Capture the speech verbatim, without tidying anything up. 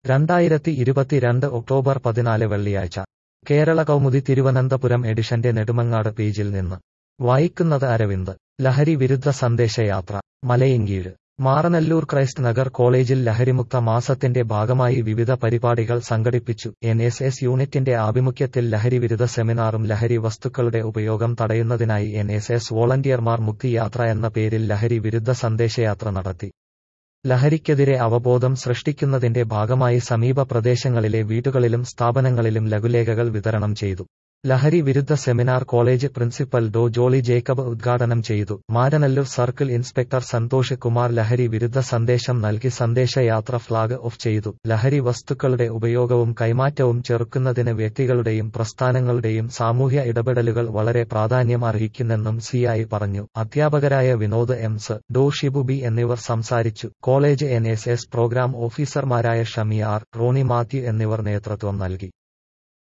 രണ്ടായിരത്തി ഇരുപത്തിരണ്ട് ഒക്ടോബർ പതിനാല് വെള്ളിയാഴ്ച കേരള കൗമുദി തിരുവനന്തപുരം എഡിഷന്റെ നെടുമങ്ങാട് പേജിൽ നിന്ന് വായിക്കുന്നത് അരവിന്ദ്. ലഹരി വിരുദ്ധ സന്ദേശയാത്ര മലയങ്കീഴ്. മാറനല്ലൂർ ക്രൈസ്റ്റ് നഗർ കോളേജിൽ ലഹരിമുക്ത മാസത്തിന്റെ ഭാഗമായി വിവിധ പരിപാടികൾ സംഘടിപ്പിച്ചു. എൻ എസ് എസ് യൂണിറ്റിന്റെ ആഭിമുഖ്യത്തിൽ ലഹരിവിരുദ്ധ സെമിനാറും ലഹരി വസ്തുക്കളുടെ ഉപയോഗം തടയുന്നതിനായി എൻ എസ് എസ് വോളണ്ടിയർമാർ മുക്തിയാത്ര എന്ന പേരിൽ ലഹരി വിരുദ്ധ സന്ദേശയാത്ര നടത്തി. ലഹരിക്കെതിരെ അവബോധം സൃഷ്ടിക്കുന്നതിന്റെ ഭാഗമായി സമീപ പ്രദേശങ്ങളിലെ വീടുകളിലും സ്ഥാപനങ്ങളിലും ലഘുലേഖകൾ വിതരണം ചെയ്തു. ലഹരി വിരുദ്ധ seminar college principal Dr Jolly Jacob ഉദ്ഘാടനം ചെയ്തു. മാരനല്ലൂർ സർക്കിൾ ഇൻസ്പെക്ടർ സന്തോഷ് കുമാർ ലഹരി വിരുദ്ധ സന്ദേശം നൽകി സന്ദേശയാത്ര ഫ്ളാഗ് ഓഫ് ചെയ്തു. ലഹരി വസ്തുക്കളുടെ ഉപയോഗവും കൈമാറ്റവും ചെറുക്കുന്നതിന് വ്യക്തികളുടെയും പ്രസ്ഥാനങ്ങളുടെയും സാമൂഹ്യ ഇടപെടലുകൾ വളരെ പ്രാധാന്യം അർഹിക്കുന്നെന്നും സി ഐ പറഞ്ഞു. അധ്യാപകരായ വിനോദ് എംസ്, ഡോ ഷിബു ബി എന്നിവർ സംസാരിച്ചു. College N S S programme ഓഫീസർമാരായ ഷമി ആർ, റോണി മാത്യു എന്നിവർ നേതൃത്വം നൽകി.